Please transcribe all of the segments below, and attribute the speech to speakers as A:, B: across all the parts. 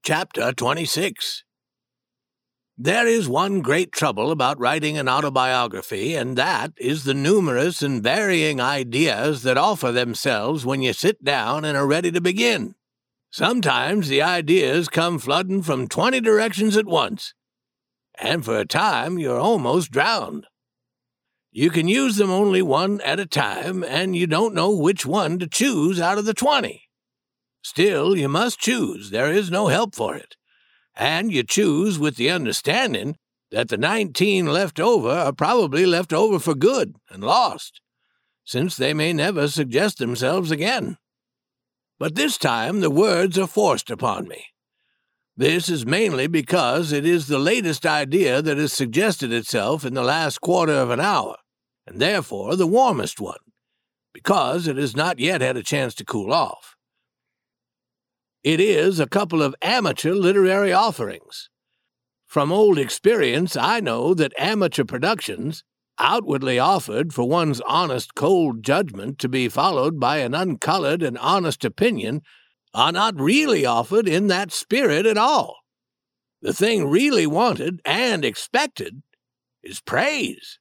A: Chapter 26. There is one great trouble about writing an autobiography, and that is the numerous and varying ideas that offer themselves when you sit down and are ready to begin. Sometimes the ideas come flooding from 20 directions at once, and for a time you're almost drowned. You can use them only one at a time, and you don't know which one to choose out of the 20. Still, you must choose. There is no help for it. And you choose with the understanding that the 19 left over are probably left over for good and lost, since they may never suggest themselves again. But this time the words are forced upon me. This is mainly because it is the latest idea that has suggested itself in the last quarter of an hour, and therefore the warmest one, because it has not yet had a chance to cool off. It is a couple of amateur literary offerings. From old experience, I know that amateur productions, outwardly offered for one's honest, cold judgment to be followed by an uncolored and honest opinion, are not really offered in that spirit at all. The thing really wanted and expected is praise.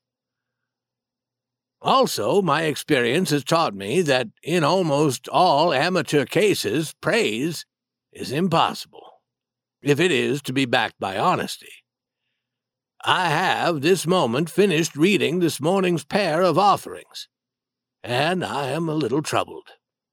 A: Also, my experience has taught me that in almost all amateur cases, praise is impossible, if it is to be backed by honesty. I have this moment finished reading this morning's pair of offerings, and I am a little troubled.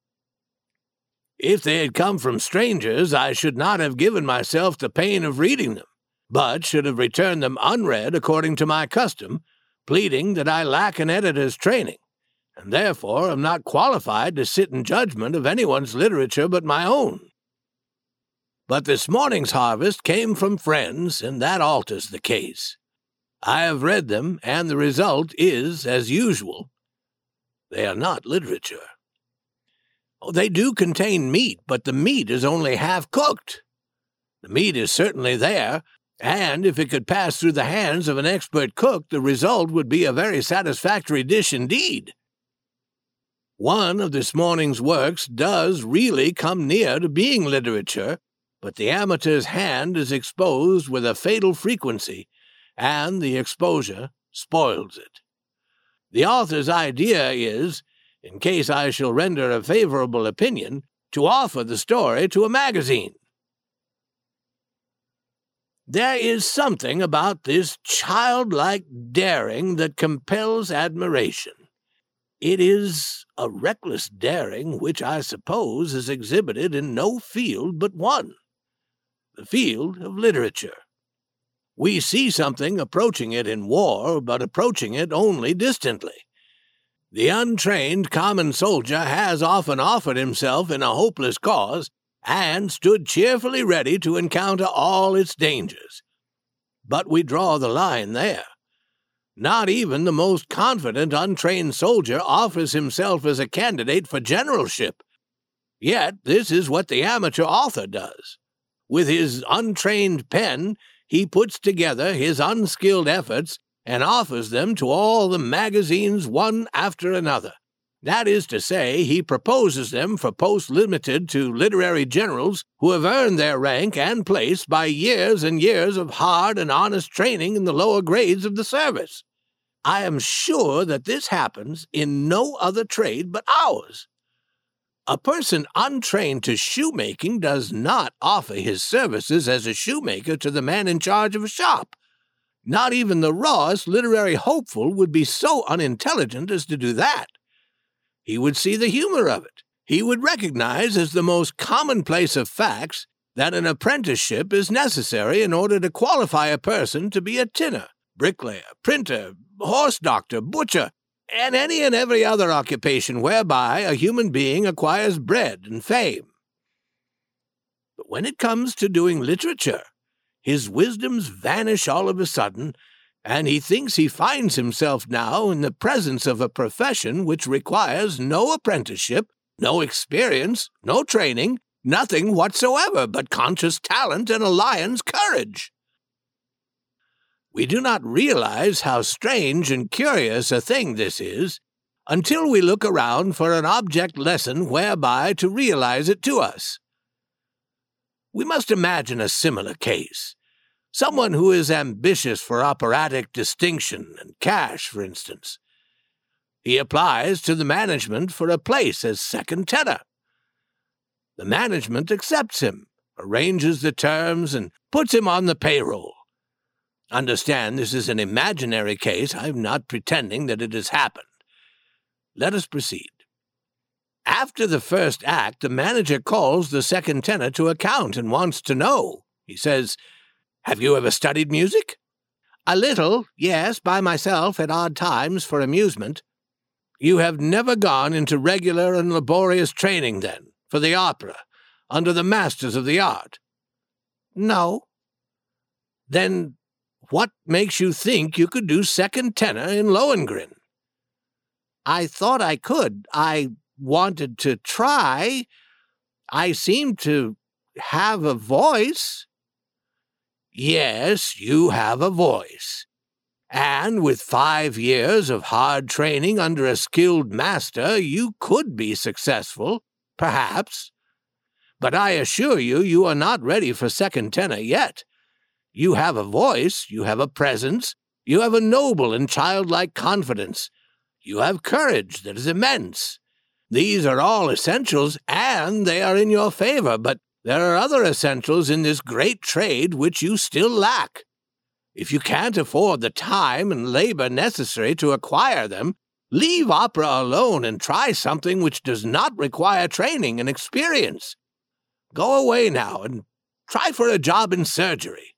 A: If they had come from strangers, I should not have given myself the pain of reading them, but should have returned them unread according to my custom, pleading that I lack an editor's training, and therefore am not qualified to sit in judgment of anyone's literature but my own. But this morning's harvest came from friends, and that alters the case. I have read them, and the result is, as usual, they are not literature. They do contain meat, but the meat is only half cooked. The meat is certainly there, and if it could pass through the hands of an expert cook, the result would be a very satisfactory dish indeed. One of this morning's works does really come near to being literature, but the amateur's hand is exposed with a fatal frequency, and the exposure spoils it. The author's idea is, in case I shall render a favorable opinion, to offer the story to a magazine. There is something about this childlike daring that compels admiration. It is a reckless daring which I suppose is exhibited in no field but one, the field of literature. We see something approaching it in war, but approaching it only distantly. The untrained common soldier has often offered himself in a hopeless cause, and stood cheerfully ready to encounter all its dangers. But we draw the line there. Not even the most confident untrained soldier offers himself as a candidate for generalship. Yet this is what the amateur author does. With his untrained pen, he puts together his unskilled efforts and offers them to all the magazines one after another. That is to say, he proposes them for posts limited to literary generals who have earned their rank and place by years and years of hard and honest training in the lower grades of the service. I am sure that this happens in no other trade but ours. A person untrained to shoemaking does not offer his services as a shoemaker to the man in charge of a shop. Not even the rawest literary hopeful would be so unintelligent as to do that. He would see the humor of it. He would recognize as the most commonplace of facts that an apprenticeship is necessary in order to qualify a person to be a tinner, bricklayer, printer, horse doctor, butcher, and any and every other occupation whereby a human being acquires bread and fame. But when it comes to doing literature, his wisdoms vanish all of a sudden, and he thinks he finds himself now in the presence of a profession which requires no apprenticeship, no experience, no training, nothing whatsoever but conscious talent and a lion's courage. We do not realize how strange and curious a thing this is until we look around for an object lesson whereby to realize it to us. We must imagine a similar case. Someone who is ambitious for operatic distinction and cash, for instance. He applies to the management for a place as second tenor. The management accepts him, arranges the terms, and puts him on the payroll. Understand, this is an imaginary case. I'm not pretending that it has happened. Let us proceed. After the first act, the manager calls the second tenor to account and wants to know. He says, "Have you ever studied music?" "A little, yes, by myself at odd times for amusement." "You have never gone into regular and laborious training, then, for the opera, under the masters of the art?" "No." "Then what makes you think you could do second tenor in Lohengrin?" "I thought I could. I wanted to try. I seem to have a voice." "Yes, you have a voice. And with 5 years of hard training under a skilled master, you could be successful, perhaps. But I assure you, you are not ready for second tenor yet. You have a voice, you have a presence, you have a noble and childlike confidence. You have courage that is immense. These are all essentials, and they are in your favor, but there are other essentials in this great trade which you still lack. If you can't afford the time and labor necessary to acquire them, leave opera alone and try something which does not require training and experience. Go away now and try for a job in surgery.